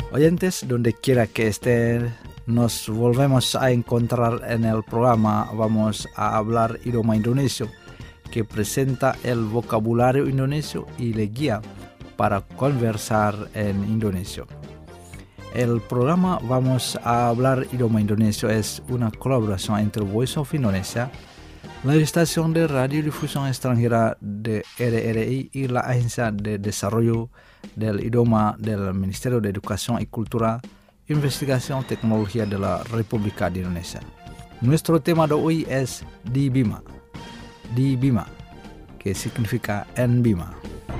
Oyentes, donde quiera que estén, nos volvemos a encontrar en el programa. Vamos a hablar idioma indonesio, que presenta el vocabulario indonesio y le guía para conversar en indonesio. El programa Vamos a hablar idioma indonesio es una colaboración entre Voice of Indonesia, la estación de radiodifusión extranjera de RRI y la Agencia de Desarrollo del Idioma del Ministerio de Educación y Cultura, Investigación y Tecnología de la República de Indonesia. Nuestro tema de hoy es Di Bima, que significa en Bima.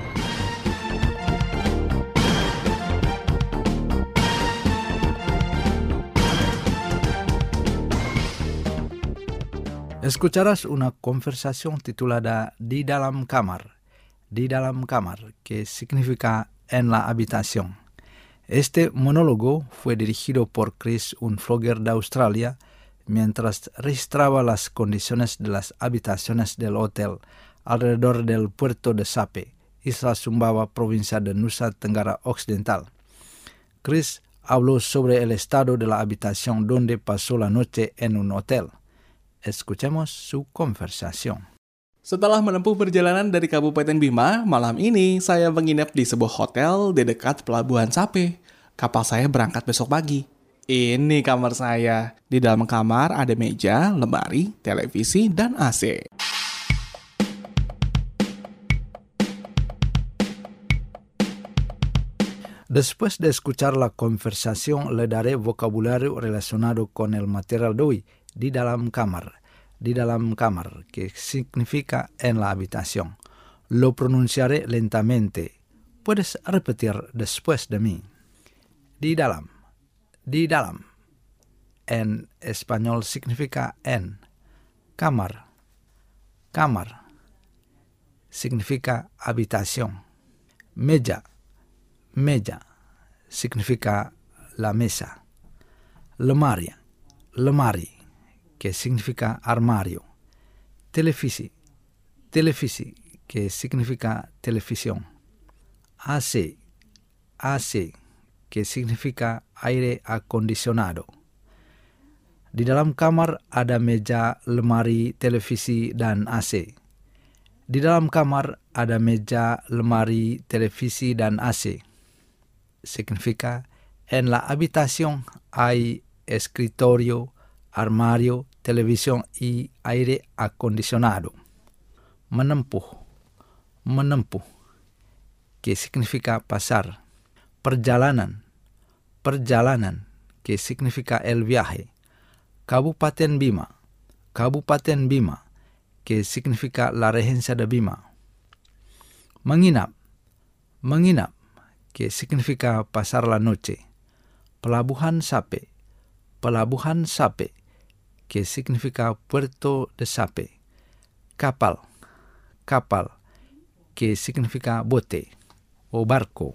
Escucharás una conversación titulada Di dalam kamar, que significa en la habitación. Este monólogo fue dirigido por Chris, un vlogger de Australia, mientras registraba las condiciones de las habitaciones del hotel alrededor del puerto de Sape, Isla Sumbawa, provincia de Nusa Tenggara Occidental. Chris habló sobre el estado de la habitación donde pasó la noche en un hotel. Escuchemos su conversación. Setelah menempuh perjalanan dari Kabupaten Bima, malam ini saya menginap di sebuah hotel di dekat Pelabuhan Sape. Kapal saya berangkat besok pagi. Ini kamar saya. Di dalam kamar ada meja, lemari, televisi, dan AC. Después de escuchar la conversación, le daré vocabulario relacionado con el material de hoy. Di dalam kamar, que significa en la habitación. Lo pronunciaré lentamente. Puedes repetir después de mí. Di dalam. En español significa en. Kamar, significa habitación. Meja, significa la mesa. Lemari, que significa armario. Televisi, que significa televisión. AC, que significa aire acondicionado. Di dalam kamar ada meja, lemari, televisi, dan AC. Di dalam kamar ada meja, lemari, televisi, dan AC. Significa, en la habitación hay escritorio, armario, televisión y aire acondicionado. Menempuh, que significa pasar. Perjalanan, que significa el viaje. Kabupaten Bima, que significa la regencia de Bima. Menginap, que significa pasar la noche. Pelabuhan Sape, que significa puerto de Sape. Kapal, que significa bote o barco.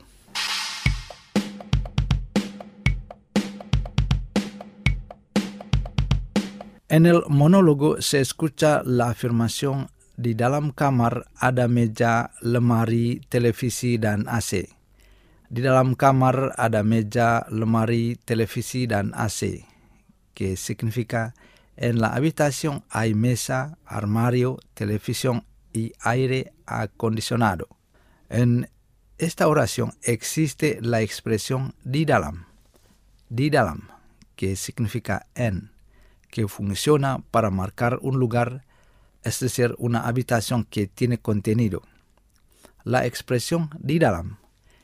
En el monólogo se escucha la afirmación di dalam kamar ada meja, lemari, televisi, dan AC. Di dalam kamar ada meja, lemari, televisi, dan AC, que significa en la habitación hay mesa, armario, televisión y aire acondicionado. En esta oración existe la expresión di dalam, que significa en, que funciona para marcar un lugar, es decir, una habitación que tiene contenido. La expresión di dalam,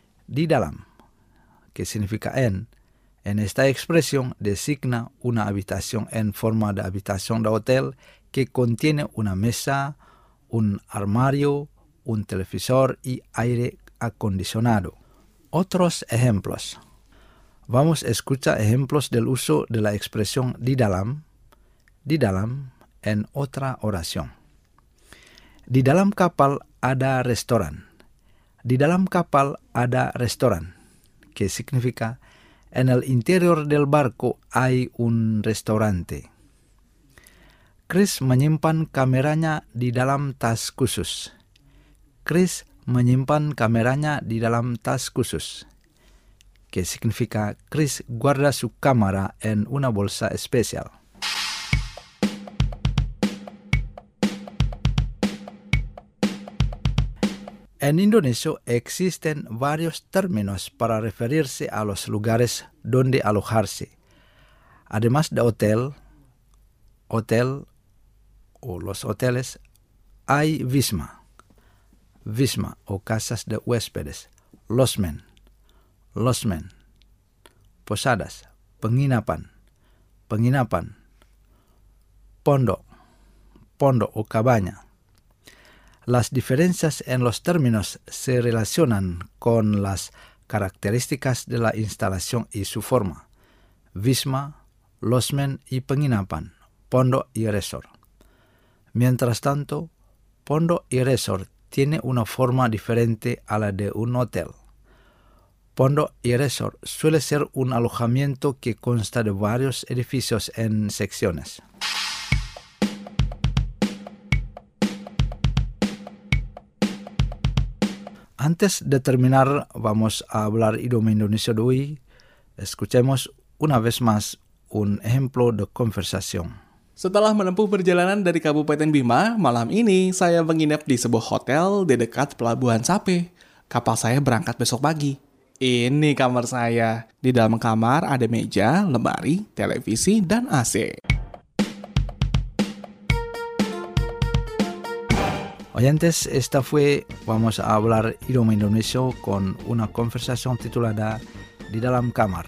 que significa en esta expresión designa una habitación en forma de habitación de hotel que contiene una mesa, un armario, un televisor y aire acondicionado. Otros ejemplos. Vamos a escuchar ejemplos del uso de la expresión di dalam en otra oración. Di dalam kapal ada restoran. Que significa en el interior del barco hay un restaurante. Chris menyimpan kameranya di dalam tas khusus. que significa Chris guarda su cámara en una bolsa especial. En indonesio existen varios términos para referirse a los lugares donde alojarse. Además de hotel o los hoteles, hay wisma o casas de huéspedes, losmen, posadas, penginapan, pondok o cabaña. Las diferencias en los términos se relacionan con las características de la instalación y su forma. Wisma, losmen y penginapan, pondok y resort. Mientras tanto, pondok y resort tiene una forma diferente a la de un hotel. Pondok y resort suele ser un alojamiento que consta de varios edificios en secciones. Antes de terminar, vamos a hablar idioma Indonesia de hoy. Escuchemos una vez más un ejemplo de conversación. Setelah menempuh perjalanan dari Kabupaten Bima, malam ini saya menginap di sebuah hotel di dekat Pelabuhan Sape. Kapal saya berangkat besok pagi. Ini kamar saya. Di dalam kamar ada meja, lemari, televisi, dan AC. Oyentes, vamos a hablar idioma indonesio con una conversación titulada Di Dalam Kamar.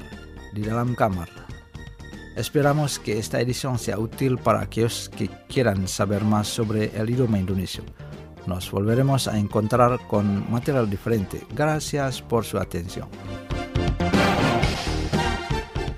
Esperamos que esta edición sea útil para aquellos que quieran saber más sobre el idioma indonesio. Nos volveremos a encontrar con material diferente. Gracias por su atención.